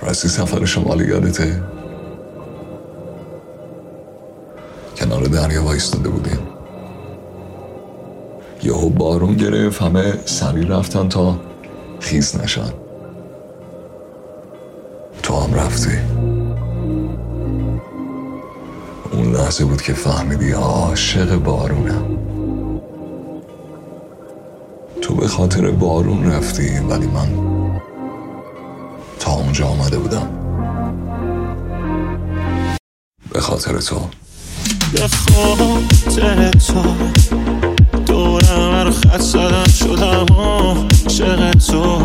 راستی سفر شمالی یادته؟ کنار دریا وایستاده بودیم، یهو بارون گرفت، همه سریع رفتن تا خیس نشن. تو هم رفتی. اون لحظه بود که فهمیدی عاشق بارونم. تو به خاطر بارون رفتی، ولی من تا اونجا آمده بودم به خاطر تو. به خاطر تو دورم رو خط زدم، شدم عاشق تو.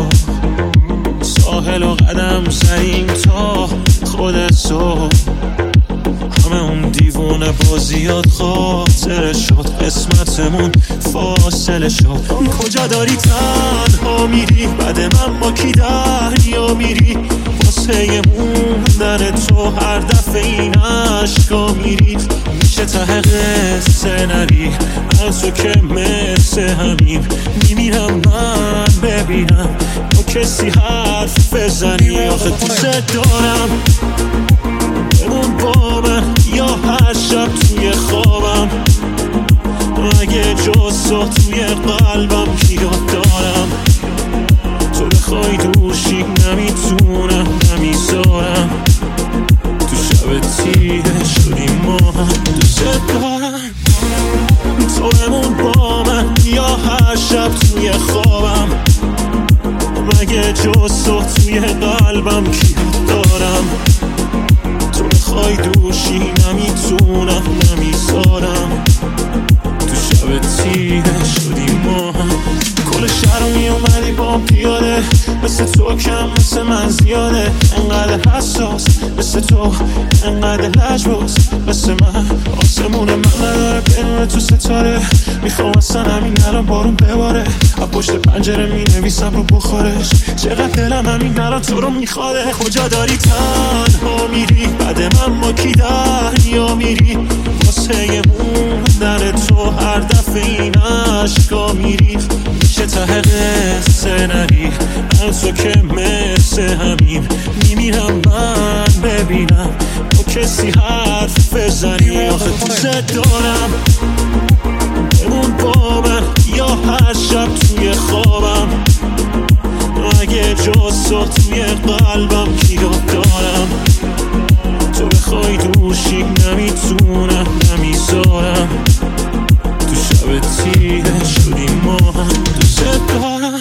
ساحل و قدم زدیم تا خودت تو. همه اون دیوونه بازیات خاطره شد، قسمتمون فاصله شد. کجا داری تنها میری؟ بعد من با کی دریا میری؟ واسه موندن تو هر دفعه این عشقا میری. میشه ته قصه نری از تو که مثل همین میمیرم من ببینم با کسی حرف بزنی. آخه دوست دارم بمون با من یا هر شب توی خوابم، اگه جز تو توی قلبم کیو دارم. تو بخوای دوشی نمیتونم نمیذارم، تو شب تیره شدیم ما هم. دوست دارم تو بمون با من یا هر شب توی خوابم، اگه جز تو توی قلبم کیو دارم. تو بخوای دوشی نمیتونم نمیذارم، تو شب تیره شدیم ما هم. کل شهر رو میومدی با پیاده، مثل تو کم مثل من زیاده. انقدر حساس مثل تو، انقدر لجباز مثل من. آسمون من نداره بنور تو ستاره، میخوام اصلا همین الان بارون بباره. از پشت پنجره مینویسم رو بخارش، چقدر دلم همین الان تو رو میخواده. کجا داری تنها میری؟ بعد من با کی دریا میری؟ واسه موندن تو هر دفعه این عشقا میری. میشه ته قصه نری از تو که مثل همین میمیرم من ببینم با کسی حرف بزنی. آخه دوست دارم بمون با من یا هر شب توی خوابم، اگه جز تو توی قلبم کیو دارم. تو بخوای دوشی نمیتونم نمیذارم، تو شب تیره شدیم ما هم. دوست دارم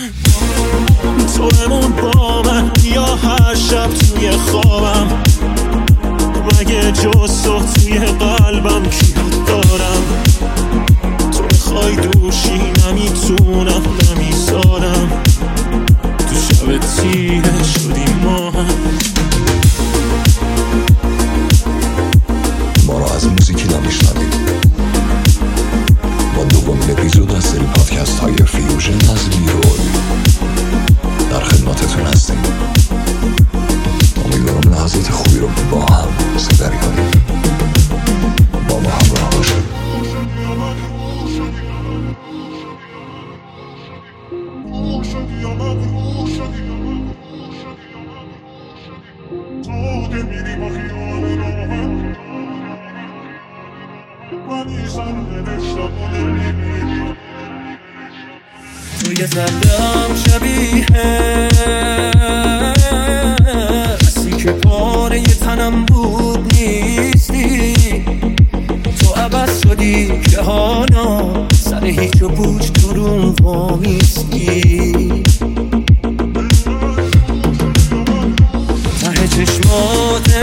تو بمون با من یا هر شب توی خوابم، اگه جز تو توی قلبم کیو دارم. تو بخوای دوشی نمیتونم نمیذارم، تو شب تیره شدیم ما هم. ما رو از موزیکی نمیشنویم. با دومین اپیزود از سری پادکست های فیوژن از بیرون در خدمتتون هستیم. امیدوارم لحظات خوبی رو با هم سپری کنیم. با ما همراه باشید. توی زندم شبیه کسی که پاره تنم بود نیستی. تو عوض شدی که حالا سر هیچ و پوچ تو روم وامیستی. ته چشمات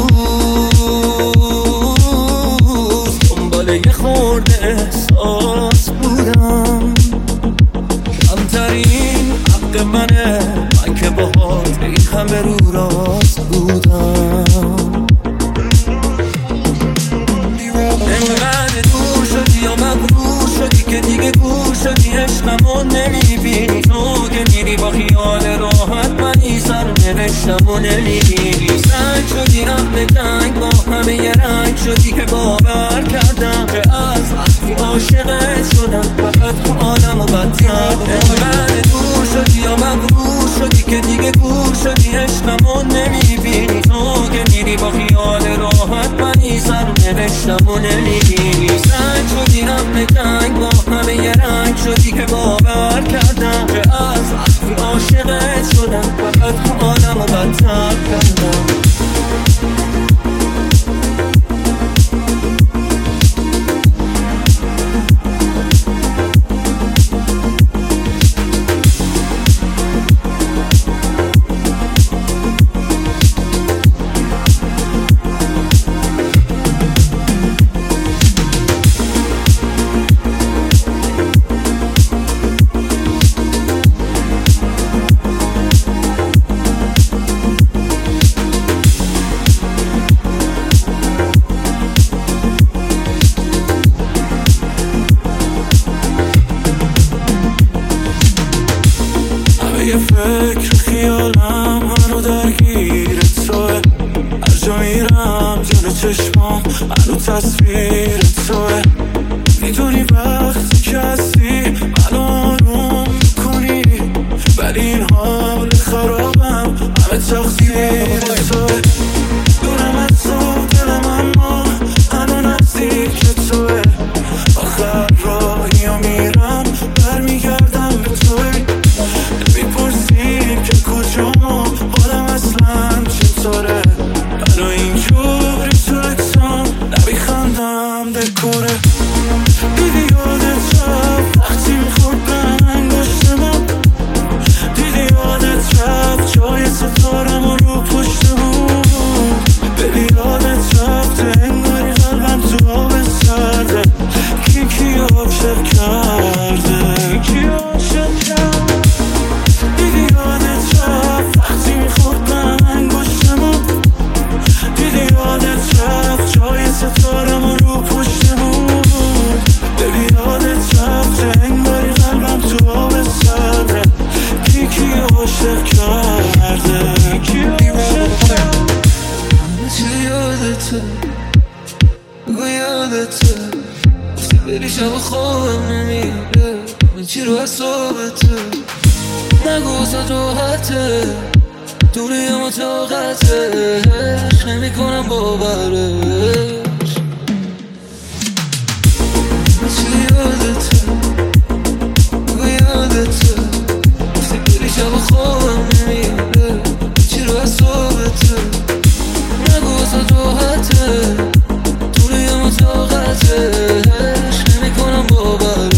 امروز دنبال یه خورده احساس بودم. کمترین حق منه، من که باهات این همه رو راست بودم. انقدر دور شدی یا مغرور شدی که دیگه گور شدی، عشقمو نمیبینی. تو که میری با خیال راحت، منی سر نوشتمو نمیبینی. سنگ شدی هم به جنگ، با همه یه رنگ شدی که باور کردم که از وقتی عاشقت شدم فقط حالمو بد کردم. انقدر دور شدی یا مغرور شدی که دیگه گور شدی، عشقمو نمیبینی. که میری با خیال راحت منی سر نوشتم و نمیبینی سنگ شدی همه جنگ با همه یه رنگ شدی که باور کردم که از وقتی عاشقت شدم فقط حالم و بدتر کردم یه فکر خیالم هنو درگیر توه هر جا میرم جلو چشمام هنو تصویر توه میدونی وقتی که هستی منو آروم میکنی ولی این حال خرابم همه تقصیر توه دورم از تو دلم اما هنو نزدیک توه آخر راهی ها میرم برمیگردم به توه میپرسی که کجامو حالم اصلا چطوره منو اینجوری تو اکسام نمیخندم دکوره دیدی یادت رفت وقتی میخورد به انگشتم دیدی یادت رفت جای ستارم رو پشت بود ببی یادت رفت انگاری قلبم تو آب سرده کی عاشق کرده کی عاشق کرده دیدی یادت رفت وقتی میخورد به انگشتم دیدی یادت رفت جای ستارم رو پشت بود ببی یادت رفت انگاری قلبم تو آب سرده کی عاشق کرده کی عاشق کرده چه یادته بگو یادته گفتی بری شب خوابم نمیره من چی رو اصابته نگو واسه راحته دونیم و طاقتش نمی کنم باورش چه یادته بگو یادته گفتی بری شب خوابم نمیره چی رو اصابته نگو واسه راحته دونیم و طاقتش نمی کنم باورش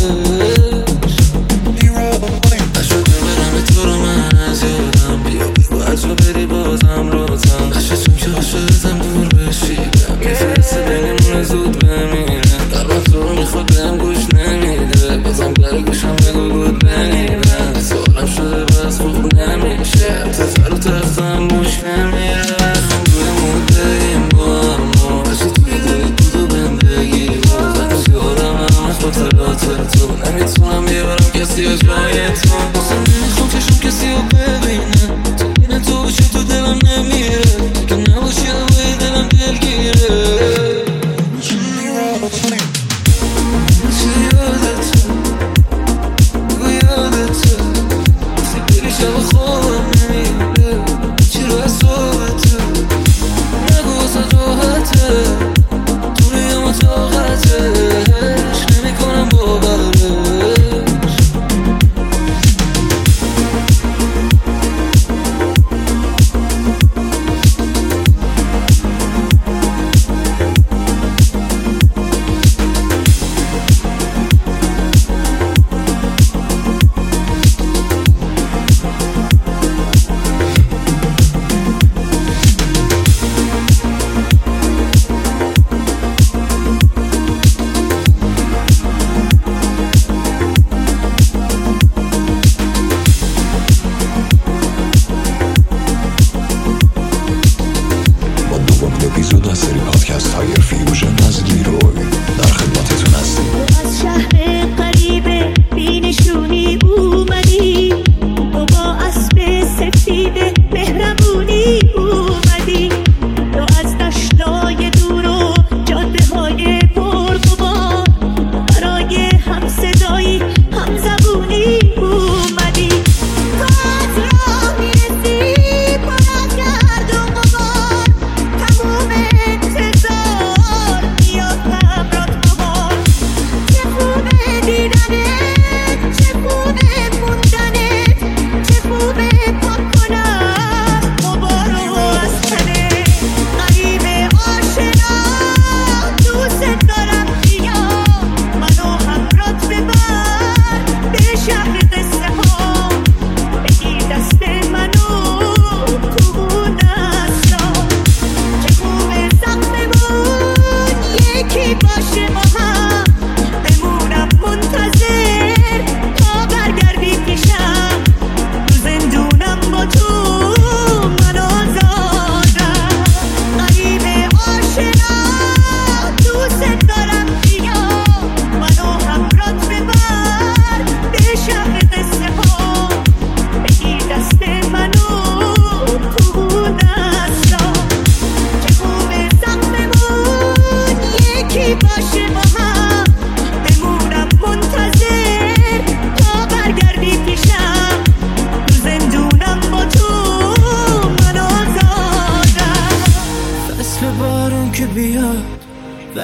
تو بری بازم روزم عشقتون که عاشقتم دور بشیدم میفرسته بینمون زود بمیرم قلبم تو رو میخواد بهم گوش نمیده بازم برای گوشم بگو بود بمیرم سالم شده بس خوب نمیشه تفر و تختم گوش نمیره خم روی مدهیم با اما عشق توی دلی بود و بهم بگی بازم از یارم همه خاطرات تو نمیتونم بیارم کسی از جای تو بازم نمیخوام چشم کسی رو ببینه تو باشی تو دلم نمیره که نباشی هوای دلم دلگیره چه یادته بگو یادته گفتی بری شب خوابم نمیره چی رو اصابته نگو واسه راحته دونیم و طاقتش نمی کنم باورش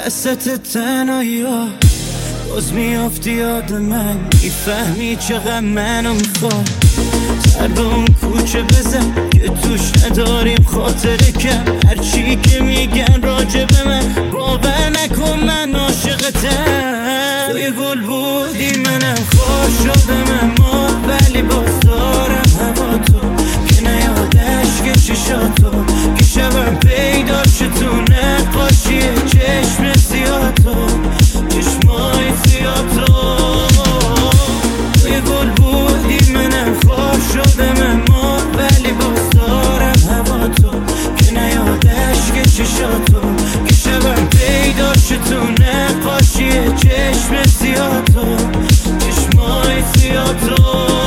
وسط تنهایی ها باز میافتی یاد من، میفهمی چقدر منو میخوای. سر به اون کوچه بزن که توش نداریم خاطره کم، هرچی که میگن راجع به من باور نکن من عاشقتم. توی گل بودی منم خوش شدم اما ولی باز دارم هوا تو که نیادش که چشاتو که شبم پیدا تو نقاشی چشم سیاتو چشمای سیاتو. توی گل بودی منم خوش شدم اما ولی باز دارم هوا تو که نیادش که چشاتو که شبم پیدا تو نقاشی چشم سیاتو چشمای سیاتو.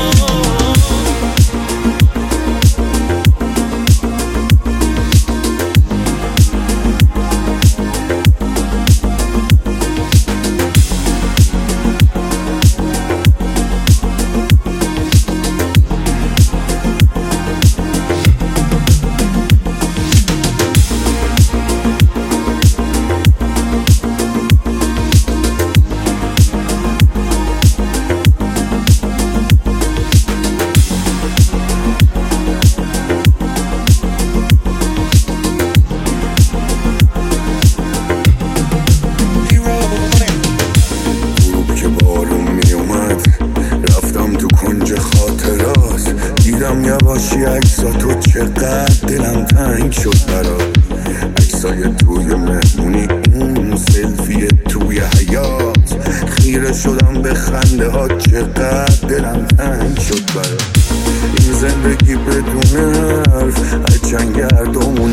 یواشی عکسا تو چقدر دلم تنگ شد برات، عکسای توی مهمونی اون سلفی توی حیات، خیره شدم به خنده ها چقدر دلم تنگ شد برات. این زندگی بدون حرف هرچند گردمون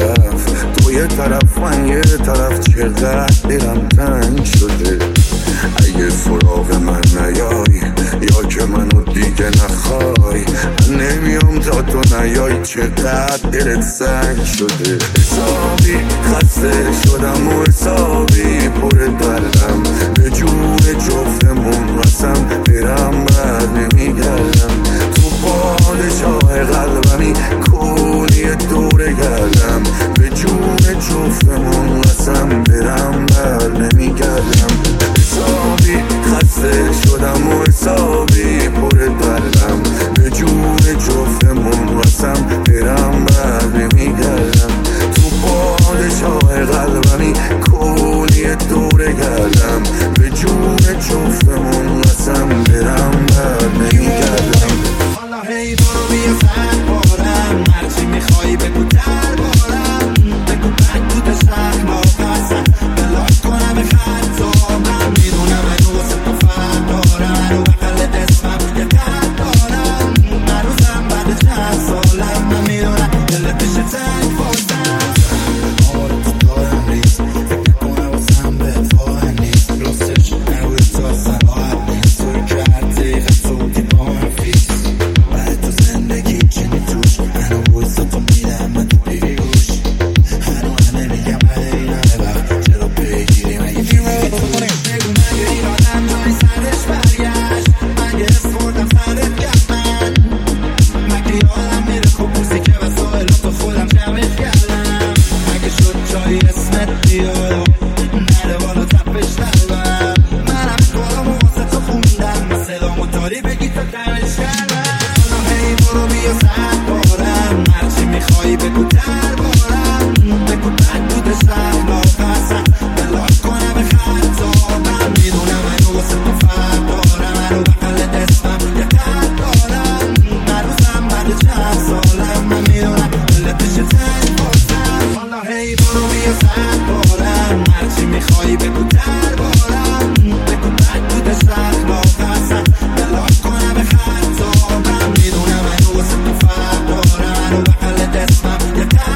میرفت، تو یه طرف من یه طرف چقدر دلم تنگ شده. اگه سراغ من نیای یا که منو دیگه نخوای، من نمیام تا تو نیای چقدر دلت سنگ شده. حسابی خسته شدم و حسابی پر دردم، به جون جفتمون قسم برم بر نمیگردم. تو پادشاه قلبمی کونی دوره گردم، به جون جفتمون قسم برم بر نمیگردم. حسابی خسته شدم و حسابی پر دردم، به جون جفتمون قسم برم بر نمیگردم. تو پادشاه قلبمی کونی دوره گردم، به جون جفتمون قسم برم بر نمیگردم. حالا هی برو بیا سر بارم، هرچی میخوایی بگو در بارم، بگو بد بوده زخما قسم بلاک کنم به خطا. من میدونم اگه واسه تو فرق دارم و بقل دستم یه درد دارم، هر روزم بعد چند سالم من میدونم دلت بشه تنگ بازم. آره تو دارم ریز فکر نکنم واسم بهت واقع نیست، راستش نروی تا سراحت نیست، توی کردی خطوطی با من فیس بعد تو زندگی چنی توش هنو بایستا تو میدم من تو بیری گوش هنو همه میگم بده این همه وقت چرا بگیری مگه میگی تو بگو مگه این آدم جایی سرش برگشت، مگه اسفردم سرت گفت من، مگه یادم میره خوب بوزی که وسایلات خودم جمعش کردم، مگه شد جایی اسمت بیاد نره بالا تپش دلم، منم کارامو واسه تو خوندم و صدامو داری بگی تا دمش کردم. حالا هی برو بیا سر بارم، هرچی میخوایی بگو در بارم، بگو بد بوده زخما قسم بلاک کنم به خطا. من میدونم هنو واسه تو فرق دارم، هنو بقل دستم یه درد دارم، هر روزم بعد چند سالم من میدونم دلت بشه تنگ بازم. حالا هی برو بیا سر بارم، هرچی میخوایی بگو در بارم، بگو بد بوده زخما قسم بلاک کنم به خطا. من میدونم هنو واسه تو فرق دارم، هنو بقل دستم یه درد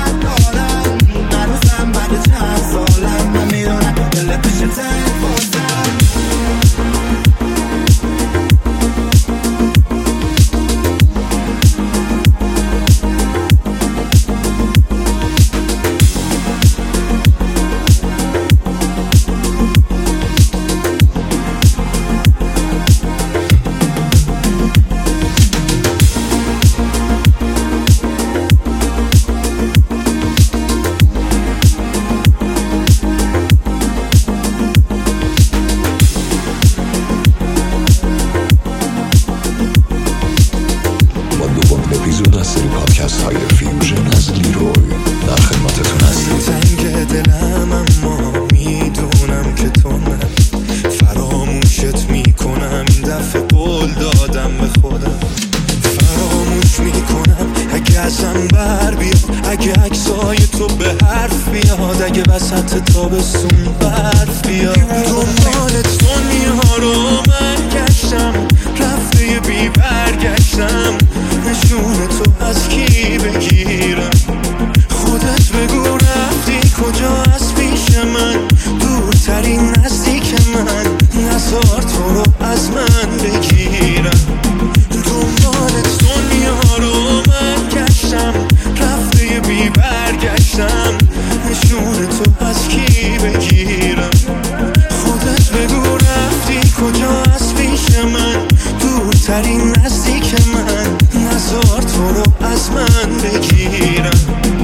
سری پادکست های فیوژن از لیروی در خدمتتون هستیم. تنگ دلم اما میدونم که تو نه، فراموشت میکنم این دفعه قول دادم به خودم، فراموش میکنم اگه ازم بر بیاد، اگه عکسای تو به حرف بیاد، اگه وسط تابستون برف بیاد. دنبال دنیا رو من گشتم، رفته بی برگشتم، نشون تو از کی بگیرم؟ خودت بگو رفتی کجا از پیش من، دورترین نزدیک من، نزار تو رو از من بگیرم. دنبال دنیا رو من گشتم، رفته بی برگشتم، نشون تو از کی بگیرم؟ خودت بگو رفتی کجا از پیش من، دورترین نزدیک من، نزار تو رو از من بگیرم.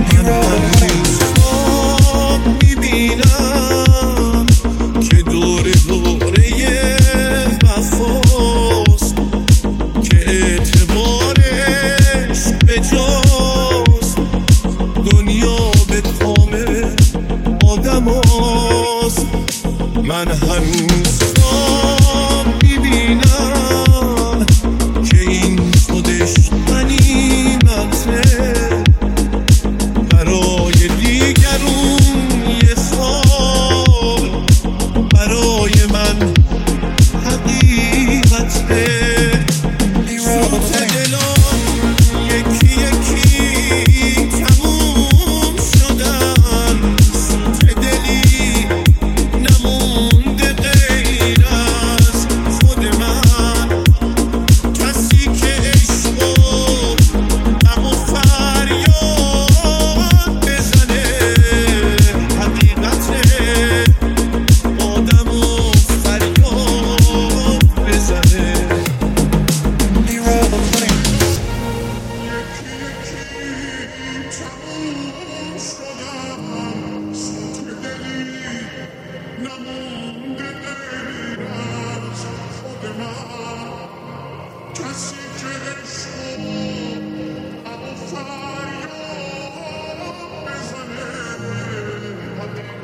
میبینم که دوره وفاست، که اعتبارش به جاست، دنیا به کامل آدم هاست. من هنوز میبینم که این خودش غنیمته، برای دیگرون یه خواب، برای من حقیقته. سوت دلان یکی یکی تموم شدن، سوت دلی نمونده غیر از خود من، کسی که عشقو اما فریاد بزنه، حقیقته آدمو فریاد بزنه.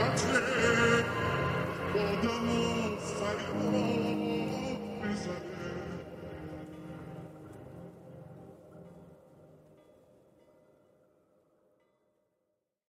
آدمو فریاد بزنه.